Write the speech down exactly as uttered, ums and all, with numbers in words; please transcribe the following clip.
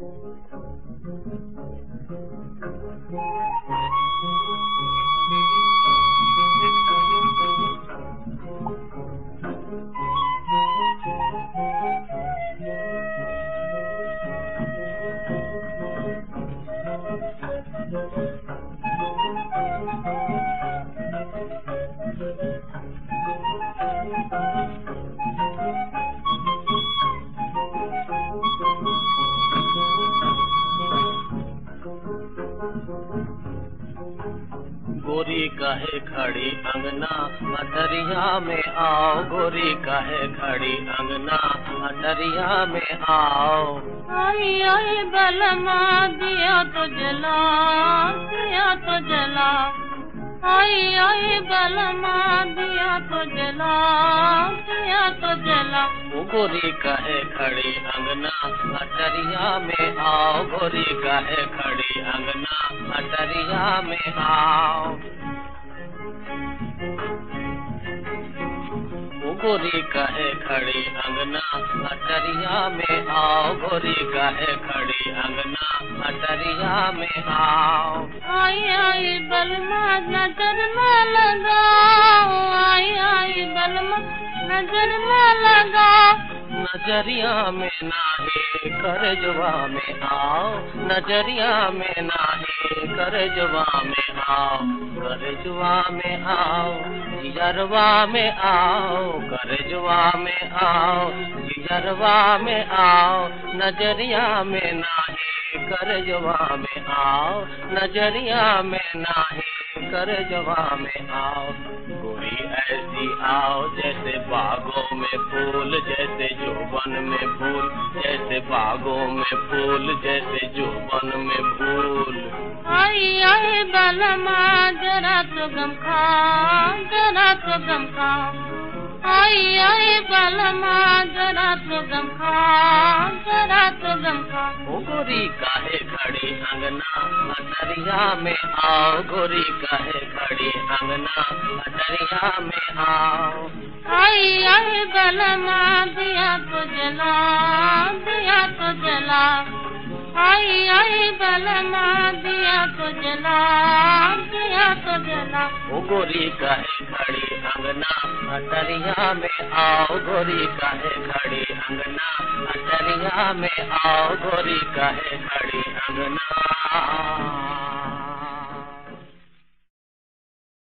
गोरी काहे खड़ी अंगना अटरिया में आओ, गोरी काहे खड़ी अंगना अटरिया में आओ। आई आई बलमा दिया तो जला, दिया तो जला, आई आई बलमा दिया तो जला, दिया तो जला। गोरी काहे खड़ी अंगना अटरिया में आओ, गोरी काहे खड़ी अंगना अटरिया में आओ। गोरी काहे खड़ी अंगना अटरिया में आओ, गोरी काहे खड़ी अंगना अटरिया में आओ। आई आई बलमा नजर न लगाओ, आई आई बलमा नजर न लगाओ। नजरिया में नाही करजवा में आओ, नजरिया में नाही करजवा में आओ, करजवा में आओ, जियरवा में आओ, करजवा में आओ, जियरवा में आओ। नजरिया में नाही करजवा में आओ, नजरिया में नाही करजवा में आओ। गोरी ऐसी आओ जैसे बागों में फूल, जैसे जोबन में फूल, जैसे बागों में फूल, जैसे जोबन में फूल। आई आई बलमा जरा तो गम खा, जरा तो गम खा, आई आई बलमा जरा तो गम खा, जरा तो गम खा। ओ गोरी काहे खड़ी अंगना अटरिया में आओ, गोरी काहे खड़ी अंगना अटरिया में आओ। आई आई बलमा दिया तो जला, दिया तो जला, आई आई बलमा दिया तो जला, दिया तो जला। ओ गोरी काहे खड़ी अंगना अटरिया में आओ, गोरी काहे खड़ी अंगना अटरिया में आओ, गोरी काहे खड़ी अंगना।